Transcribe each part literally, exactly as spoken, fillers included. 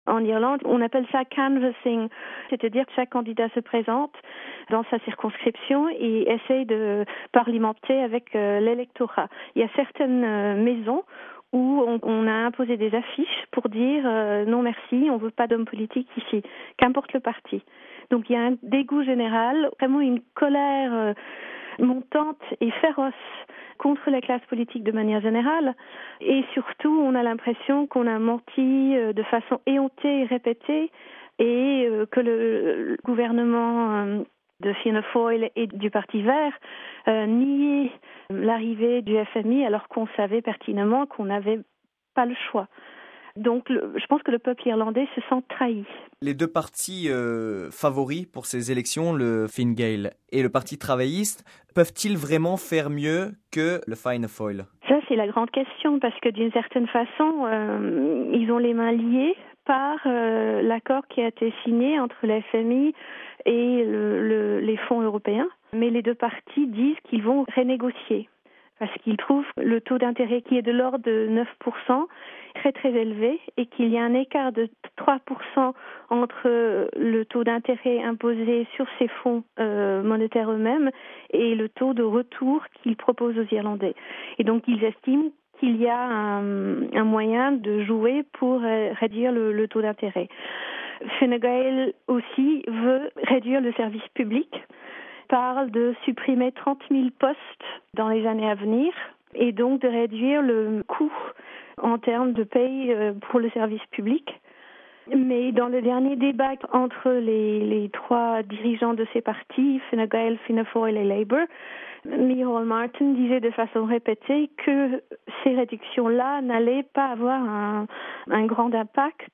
En Irlande, on appelle ça canvassing, c'est-à-dire que chaque candidat se présente dans sa circonscription et essaye de parlementer avec euh, l'électorat. Il y a certaines euh, maisons où on, on a imposé des affiches pour dire euh, non merci, on ne veut pas d'hommes politiques ici, qu'importe le parti. Donc il y a un dégoût général, vraiment une colère euh, montante et féroce contre la classe politique de manière générale. Et surtout, on a l'impression qu'on a menti euh, de façon éhontée et répétée et euh, que le, le gouvernement euh, de Fianna Fáil et du Parti vert euh, niait l'arrivée du F M I alors qu'on savait pertinemment qu'on n'avait pas le choix. Donc le, je pense que le peuple irlandais se sent trahi. Les deux partis euh, favoris pour ces élections, le Fine Gael et le Parti travailliste, peuvent-ils vraiment faire mieux que le Fianna Fáil ? Ça, c'est la grande question, parce que d'une certaine façon, euh, ils ont les mains liées par euh, l'accord qui a été signé entre le F M I et le, le, les fonds européens. Mais les deux partis disent qu'ils vont renégocier, parce qu'ils trouvent le taux d'intérêt qui est de l'ordre de neuf pour cent très très élevé et qu'il y a un écart de trois pour cent entre le taux d'intérêt imposé sur ces fonds euh, monétaires eux-mêmes et le taux de retour qu'ils proposent aux Irlandais. Et donc ils estiment qu'il y a un, un moyen de jouer pour euh, réduire le, le taux d'intérêt. Fine Gael aussi veut réduire le service public, parle de supprimer trente mille postes dans les années à venir et donc de réduire le coût en termes de paye pour le service public. Mais dans le dernier débat entre les, les trois dirigeants de ces partis, Fine Gael, Fianna Fáil et Labour, Micheál Martin disait de façon répétée que ces réductions-là n'allaient pas avoir un, un grand impact.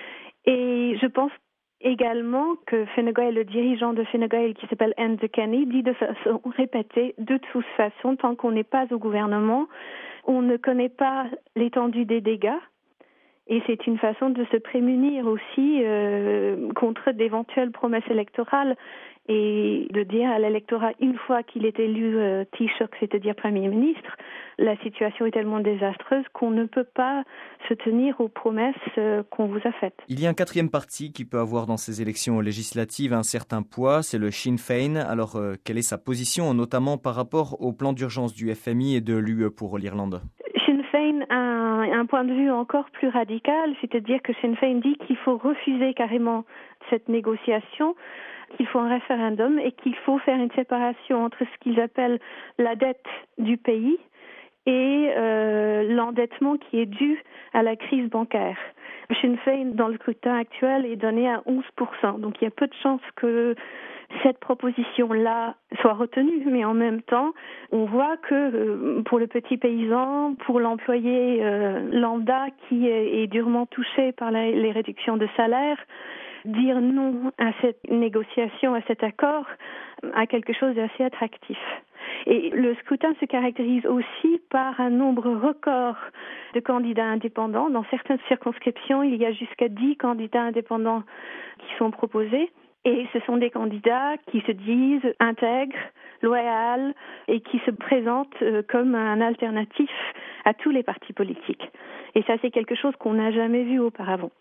Et je pense également que Fine Gael, le dirigeant de Fine Gael qui s'appelle Enda Kenny, dit de façon répétée, de toute façon, tant qu'on n'est pas au gouvernement, on ne connaît pas l'étendue des dégâts. Et c'est une façon de se prémunir aussi euh, contre d'éventuelles promesses électorales et de dire à l'électorat, une fois qu'il est élu euh, Taoiseach, c'est-à-dire Premier ministre, la situation est tellement désastreuse qu'on ne peut pas se tenir aux promesses euh, qu'on vous a faites. Il y a un quatrième parti qui peut avoir dans ces élections législatives un certain poids, c'est le Sinn Féin. Alors, euh, quelle est sa position, notamment par rapport au plan d'urgence du F M I et de l'U E pour l'Irlande ? Sinn Féin a un, un point de vue encore plus radical, c'est-à-dire que Sinn Féin dit qu'il faut refuser carrément cette négociation, qu'il faut un référendum et qu'il faut faire une séparation entre ce qu'ils appellent la dette du pays et euh, l'endettement qui est dû à la crise bancaire. Sinn Féin, dans le scrutin actuel, est donné à onze pour cent. Donc il y a peu de chances que cette proposition-là soit retenue, mais en même temps, on voit que euh, pour le petit paysan, pour l'employé euh, lambda qui est, est durement touché par la, les réductions de salaire, dire non à cette négociation, à cet accord, a quelque chose d'assez attractif. Et le scrutin se caractérise aussi par un nombre record de candidats indépendants. Dans certaines circonscriptions, il y a jusqu'à dix candidats indépendants qui sont proposés. Et ce sont des candidats qui se disent intègres, loyaux et qui se présentent comme un alternatif à tous les partis politiques. Et ça, c'est quelque chose qu'on n'a jamais vu auparavant.